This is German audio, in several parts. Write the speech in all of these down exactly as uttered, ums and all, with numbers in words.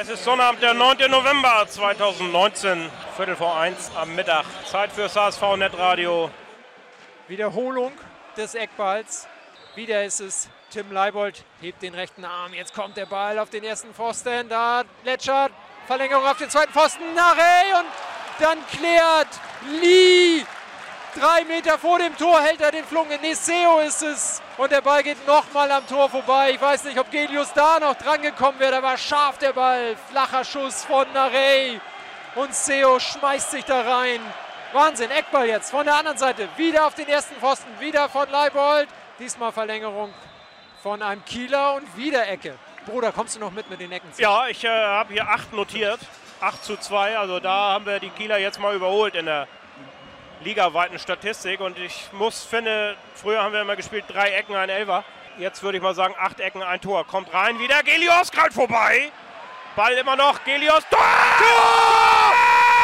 Es ist Sonnabend, der neunte November zweitausendneunzehn, Viertel vor eins am Mittag. Zeit fürs H S V Netradio. Wiederholung des Eckballs. Wieder ist es Tim Leibold, hebt den rechten Arm. Jetzt kommt der Ball auf den ersten Pfosten. Da Letschert, Verlängerung auf den zweiten Pfosten. Narey und dann klärt Lee. Drei Meter vor dem Tor hält er den Flungen. Neseo ist es. Und der Ball geht nochmal am Tor vorbei. Ich weiß nicht, ob Gelius da noch dran gekommen wäre. Da war scharf der Ball. Flacher Schuss von Narey. Und Seo schmeißt sich da rein. Wahnsinn, Eckball jetzt von der anderen Seite. Wieder auf den ersten Pfosten. Wieder von Leibold. Diesmal Verlängerung von einem Kieler und wieder Ecke. Bruder, kommst du noch mit mit den Ecken? Ja, ich äh, habe hier acht notiert. acht zu zwei. Also da haben wir die Kieler jetzt mal überholt in der ligaweiten Statistik. Und ich muss, finde, früher haben wir immer gespielt, drei Ecken, ein Elfer. Jetzt würde ich mal sagen, acht Ecken, ein Tor. Kommt rein, wieder Gelios, gerade vorbei. Ball immer noch, Gelios, Tor! Tor!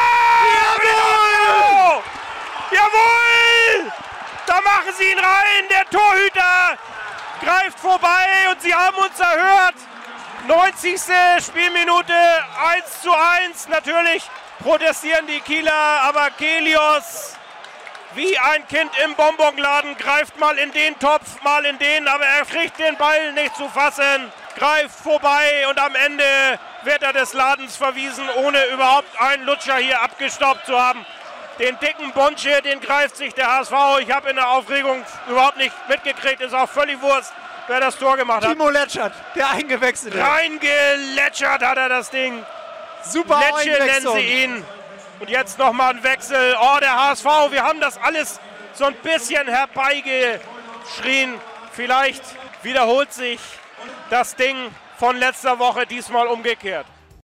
Jawohl! Jawohl! Da machen sie ihn rein, der Torhüter greift vorbei und sie haben uns erhört. neunzigste Spielminute, eins zu eins. Natürlich protestieren die Kieler, aber Gelios wie ein Kind im Bonbonladen greift mal in den Topf, mal in den, aber er kriegt den Ball nicht zu fassen, greift vorbei und am Ende wird er des Ladens verwiesen, ohne überhaupt einen Lutscher hier abgestoppt zu haben. Den dicken Bonsche, den greift sich der H S V. Ich habe in der Aufregung überhaupt nicht mitgekriegt, ist auch völlig Wurst, wer das Tor gemacht hat. Timo Letschert, der eingewechselt hat. Reingeletschert hat er das Ding. Super Letsche nennen sie ihn. Und jetzt nochmal ein Wechsel. Oh, der H S V, wir haben das alles so ein bisschen herbeigeschrien. Vielleicht wiederholt sich das Ding von letzter Woche diesmal umgekehrt.